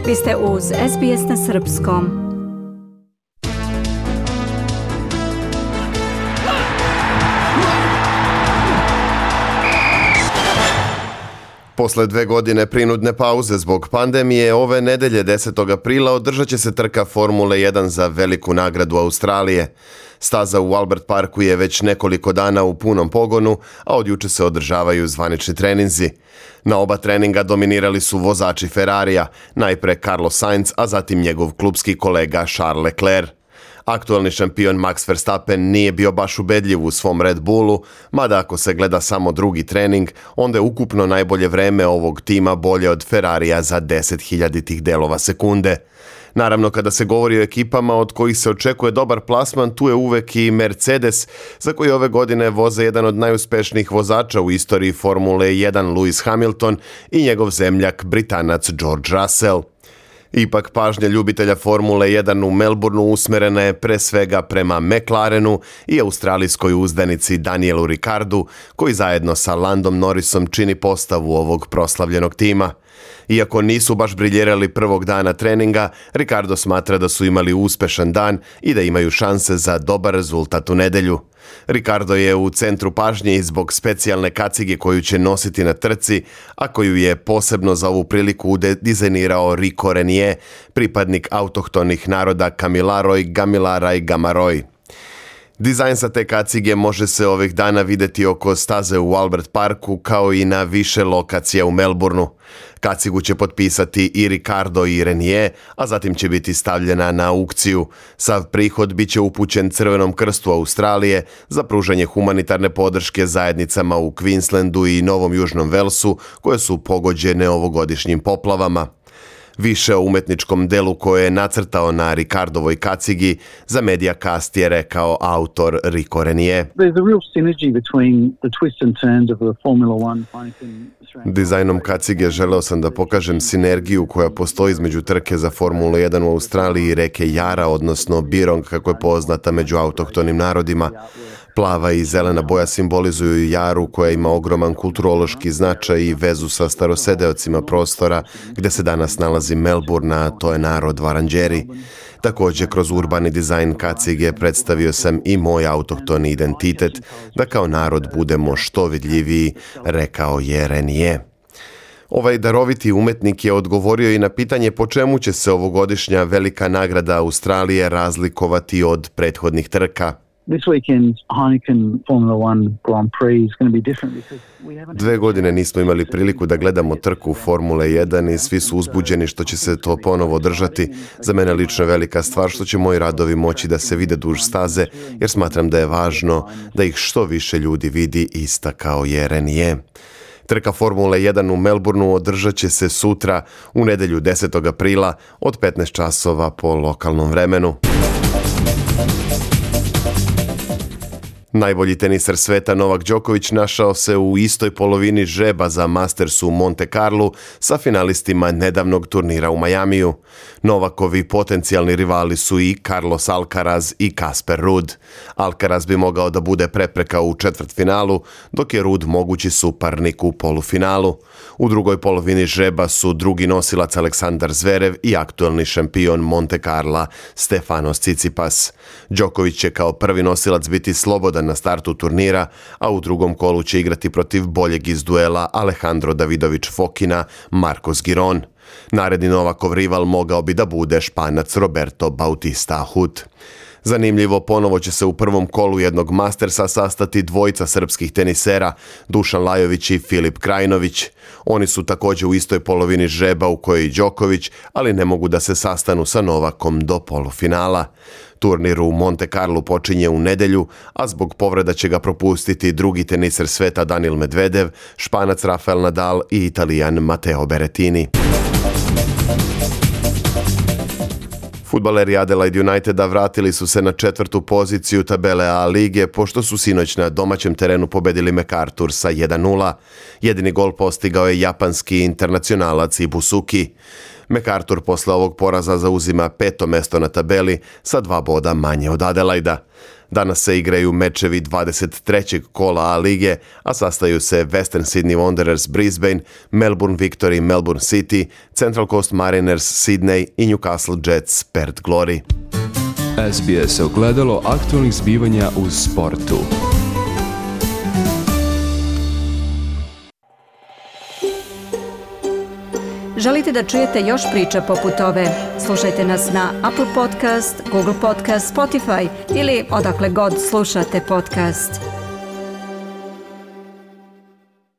Vi ste uz SBS na srpskom. Posle 2 godine prinudne pauze zbog pandemije, ove nedelje 10. aprila održat će se trka Formule 1 za veliku nagradu Australije. Staza u Albert Parku je već nekoliko dana u punom pogonu, a od juče se održavaju zvanični treninzi. Na oba treninga dominirali su vozači Ferrarija, najpre Carlos Sainz, a zatim njegov klupski kolega Charles Leclerc. Aktualni šampion Max Verstappen nije bio baš ubedljiv u svom Red Bullu, mada ako se gleda samo drugi trening, onda je ukupno najbolje vreme ovog tima bolje od Ferrarija za 10.000 delova sekunde. Naravno, kada se govori o ekipama od kojih se očekuje dobar plasman, tu je uvek i Mercedes, za koji ove godine voze jedan od najuspešnijih vozača u istoriji Formule 1 Lewis Hamilton i njegov zemljak Britanac George Russell. Ipak pažnja ljubitelja Formule 1 u Melbourneu usmerena je pre svega prema McLarenu i australijskoj uzdanici Danielu Ricciardu, koji zajedno sa Landom Norrisom čini postavu ovog proslavljenog tima. Iako nisu baš briljirali prvog dana treninga, Ricciardo smatra da su imali uspešan dan i da imaju šanse za dobar rezultat u nedelju. Ricciardo je u centru pažnje i zbog specijalne kacige koju će nositi na trci, a koju je posebno za ovu priliku dizajnirao Rico Renier, pripadnik autohtonih naroda Kamilaroj, Gamilara i Gamaroj. Dizajn sa te kacige može se ovih dana videti oko staze u Albert Parku kao i na više lokacija u Melbourneu. Kacigu će potpisati i Ricciardo i Renier, a zatim će biti stavljena na aukciju. Sav prihod bit će upućen Crvenom krstu Australije za pružanje humanitarne podrške zajednicama u Queenslandu i Novom Južnom Velsu koje su pogođene ovogodišnjim poplavama. Više o umetničkom delu koje je nacrtao na Riccardovoj kacigi za Mediacast je rekao autor Rico Renier. Dizajnom kacige želeo sam da pokažem sinergiju koja postoji između trke za Formulu 1 u Australiji i reke Jara, odnosno Birong kako je poznata među autohtonim narodima. Plava i zelena boja simbolizuju Jaru koja ima ogroman kulturološki značaj i vezu sa starosedeocima prostora gde se danas nalazi Melbourne, a to je narod Varanđeri. Također, kroz urbani dizajn kacige predstavio sam i moj autohtoni identitet, da kao narod budemo što vidljiviji, rekao je Renier. Ovaj daroviti umetnik je odgovorio i na pitanje po čemu će se ovogodišnja velika nagrada Australije razlikovati od prethodnih trka. 2 godine nismo imali priliku da gledamo trku Formule 1 i svi su uzbuđeni što će se to ponovo održati. Za mene lično je velika stvar što će moji radovi moći da se vide duž staze, jer smatram da je važno da ih što više ljudi vidi, istakao je Renier. Trka Formule 1 u Melbourneu održat će se sutra u nedelju 10. aprila od 15 časova po lokalnom vremenu. Najbolji teniser sveta Novak Đoković našao se u istoj polovini žreba za Masters u Monte Carlu sa finalistima nedavnog turnira u Majamiju. Novakovi potencijalni rivali su i Carlos Alcaraz i Casper Ruud. Alcaraz bi mogao da bude prepreka u četvrtfinalu, dok je Ruud mogući suparnik u polufinalu. U drugoj polovini žreba su drugi nosilac Aleksandar Zverev i aktualni šampion Monte Carla Stefanos Tsitsipas. Đoković će kao prvi nosilac biti slobodan na startu turnira, a u drugom kolu će igrati protiv boljeg iz duela Alejandro Davidović Fokina, Marcos Giron. Naredni Novakov rival mogao bi da bude Španac Roberto Bautista Agut. Zanimljivo, ponovo će se u prvom kolu jednog Mastersa sastati dvojica srpskih tenisera, Dušan Lajović i Filip Krajinović. Oni su također u istoj polovini žreba u kojoj i Đoković, ali ne mogu da se sastanu sa Novakom do polufinala. Turnir u Monte Carlu počinje u nedelju, a zbog povreda će ga propustiti drugi teniser sveta Daniil Medvedev, Španac Rafael Nadal i Italijan Matteo Berrettini. Fudbaleri Adelaide Uniteda vratili su se na 4. poziciju tabele A lige pošto su sinoć na domaćem terenu pobedili MacArthur sa 1:0. Jedini gol postigao je japanski internacionalac Ibusuki. MacArthur posle ovog poraza zauzima 5. mesto na tabeli sa 2 boda manje od Adelaida. Danas se igraju mečevi 23. kola A lige, a sastaju se Western Sydney Wanderers Brisbane, Melbourne Victory Melbourne City, Central Coast Mariners Sydney i Newcastle Jets Perth Glory. SBS ogledalo aktualnih zbivanja u sportu. Želite da čujete još priča poput ove? Slušajte nas na Apple Podcast, Google Podcast, Spotify ili odakle god slušate podcast.